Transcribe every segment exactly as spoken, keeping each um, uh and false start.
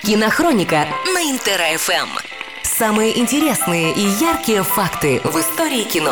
Кинохроника на Интер-эф эм. Самые интересные и яркие факты в истории кино.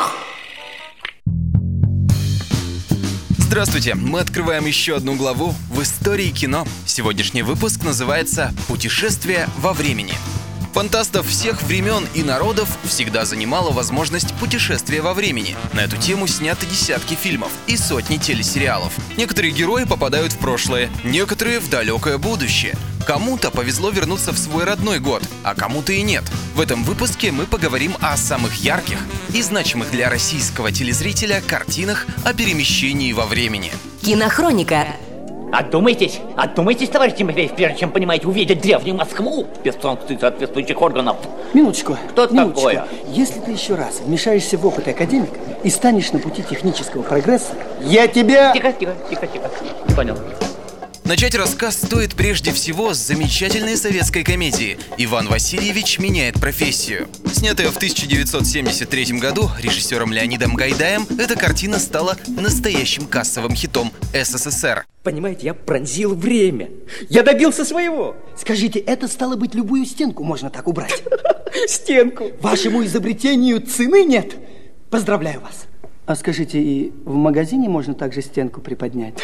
Здравствуйте! Мы открываем еще одну главу в истории кино. Сегодняшний выпуск называется «Путешествие во времени». Фантастов всех времен и народов всегда занимала возможность путешествия во времени. На эту тему сняты десятки фильмов и сотни телесериалов. Некоторые герои попадают в прошлое, некоторые в далекое будущее. Кому-то повезло вернуться в свой родной год, а кому-то и нет. В этом выпуске мы поговорим о самых ярких и значимых для российского телезрителя картинах о перемещении во времени. Кинохроника. Отдумайтесь, отдумайтесь, товарищ Тимофеев, прежде чем, понимаете, увидеть древнюю Москву без санкций соответствующих органов. Минуточку. Кто минуточку. такое? Если ты еще раз вмешаешься в опыт академика и станешь на пути технического прогресса, я тебя... Тихо, тихо, тихо, тихо. Не понял. Начать рассказ стоит прежде всего с замечательной советской комедии «Иван Васильевич меняет профессию». Снятая в тысяча девятьсот семьдесят третьем году режиссером Леонидом Гайдаем, эта картина стала настоящим кассовым хитом эс эс эс эр. Понимаете, я пронзил время. Я добился своего. Скажите, это стало быть, любую стенку можно так убрать? Стенку. Вашему изобретению цены нет. Поздравляю вас. А скажите, и в магазине можно также стенку приподнять?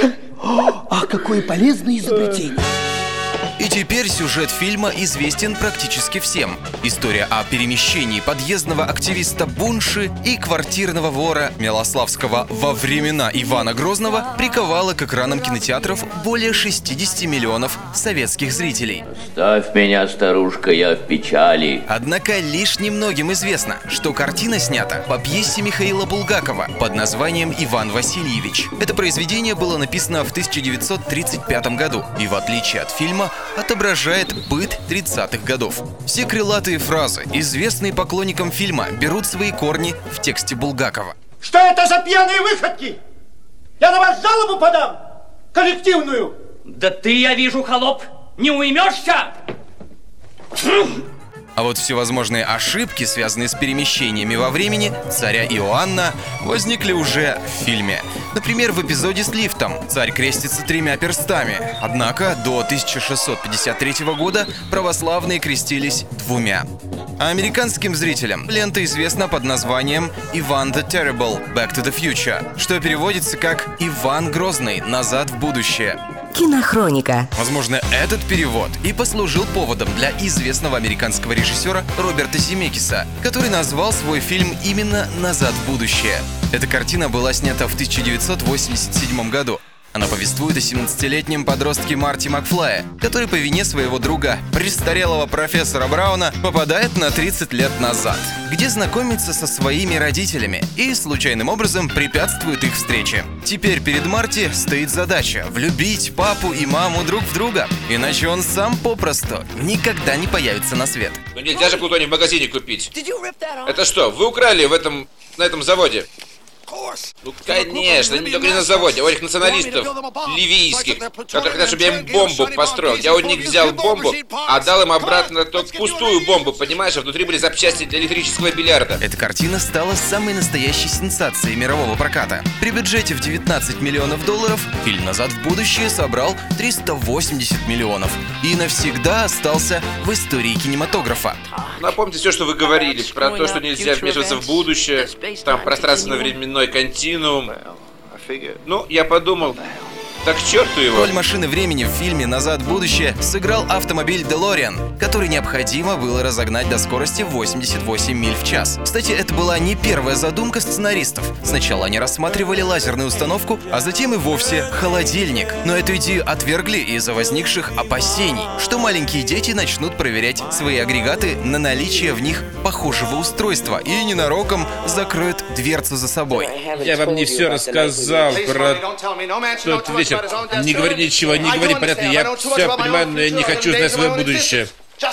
А какое полезное изобретение! И теперь сюжет фильма известен практически всем. История о перемещении подъездного активиста Бунши и квартирного вора Милославского во времена Ивана Грозного приковала к экранам кинотеатров более шестидесяти миллионов советских зрителей. Ставь меня, старушка, я в печали. Однако лишь немногим известно, что картина снята по пьесе Михаила Булгакова под названием «Иван Васильевич». Это произведение было написано в тысяча девятьсот тридцать пятом году и, в отличие от фильма, отображает быт тридцатых годов. Все крылатые фразы, известные поклонникам фильма, берут свои корни в тексте Булгакова. Что это за пьяные выходки? Я на вас жалобу подам! Коллективную! Да ты, я вижу, холоп, не уймешься? А вот всевозможные ошибки, связанные с перемещениями во времени царя Иоанна, возникли уже в фильме. Например, в эпизоде с лифтом царь крестится тремя перстами. Однако до тысяча шестьсот пятьдесят третьего года православные крестились двумя. А американским зрителям лента известна под названием «Иван the Terrible. Back to the Future», что переводится как «Иван Грозный. Назад в будущее». Кинохроника. Возможно, этот перевод и послужил поводом для известного американского режиссера Роберта Земекиса, который назвал свой фильм именно «Назад в будущее». Эта картина была снята в тысяча девятьсот восемьдесят седьмом году. Она повествует о семнадцатилетнем подростке Марти Макфлае, который по вине своего друга, престарелого профессора Брауна, попадает на тридцать лет назад, где знакомится со своими родителями и случайным образом препятствует их встрече. Теперь перед Марти стоит задача влюбить папу и маму друг в друга, иначе он сам попросту никогда не появится на свет. Ну нельзя же плутоний в магазине купить. Это что, вы украли в этом, на этом заводе? Ну, конечно, не только не на заводе, а у этих националистов ливийских, которые хотят, чтобы я им бомбу построил. Я у них взял бомбу, а дал им обратно только пустую бомбу, понимаешь, а внутри были запчасти для электрического бильярда. Эта картина стала самой настоящей сенсацией мирового проката. При бюджете в девятнадцать миллионов долларов фильм «Назад в будущее» собрал триста восемьдесят миллионов и навсегда остался в истории кинематографа. Напомните все, что вы говорили, про то, что нельзя вмешиваться в будущее, там пространственно-временной континуум. Ну, я подумал, так к черту его. Роль машины времени в фильме «Назад в будущее» сыграл автомобиль DeLorean, который необходимо было разогнать до скорости восемьдесят восемь миль в час. Кстати, это была не первая задумка сценаристов. Сначала они рассматривали лазерную установку, а затем и вовсе холодильник. Но эту идею отвергли из-за возникших опасений, что маленькие дети начнут проверять свои агрегаты на наличие в них похожего устройства и ненароком закроют дверцу за собой. Я вам не все рассказал про тот вечер. Не говори ничего, не говори, понятно, я все понимаю, но я не хочу знать свое будущее.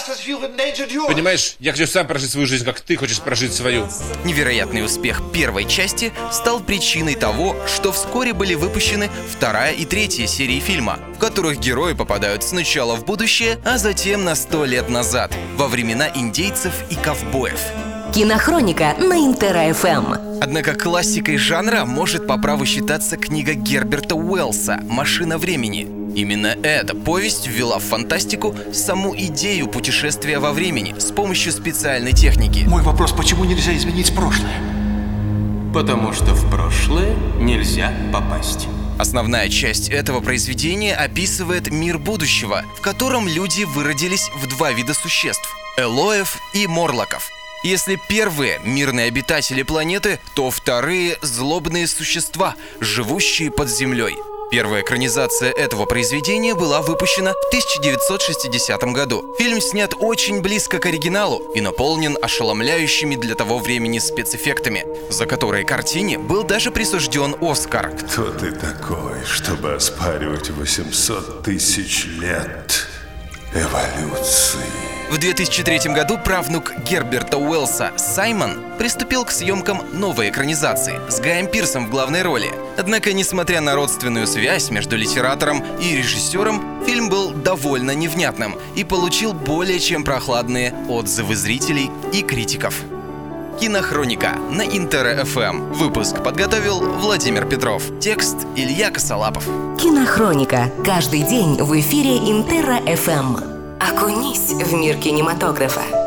Понимаешь, я хочу сам прожить свою жизнь, как ты хочешь прожить свою. Невероятный успех первой части стал причиной того, что вскоре были выпущены вторая и третья серии фильма, в которых герои попадают сначала в будущее, а затем на сто лет назад, во времена индейцев и ковбоев. Кинохроника на Интер-эф эм. Однако классикой жанра может по праву считаться книга Герберта Уэллса «Машина времени». Именно эта повесть ввела в фантастику саму идею путешествия во времени с помощью специальной техники. Мой вопрос, почему нельзя изменить прошлое? Потому что в прошлое нельзя попасть. Основная часть этого произведения описывает мир будущего, в котором люди выродились в два вида существ – элоев и морлоков. Если первые – мирные обитатели планеты, то вторые – злобные существа, живущие под землей. Первая экранизация этого произведения была выпущена в тысяча девятьсот шестидесятом году. Фильм снят очень близко к оригиналу и наполнен ошеломляющими для того времени спецэффектами, за которые картине был даже присужден Оскар. Кто ты такой, чтобы оспаривать восемьсот тысяч лет эволюции? В две тысячи третьем году правнук Герберта Уэллса Саймон приступил к съемкам новой экранизации с Гаем Пирсом в главной роли. Однако, несмотря на родственную связь между литератором и режиссером, фильм был довольно невнятным и получил более чем прохладные отзывы зрителей и критиков. Кинохроника на Интер-эф эм. Выпуск подготовил Владимир Петров. Текст Илья Косолапов. Кинохроника. Каждый день в эфире Интер-эф эм. Окунись в мир кинематографа.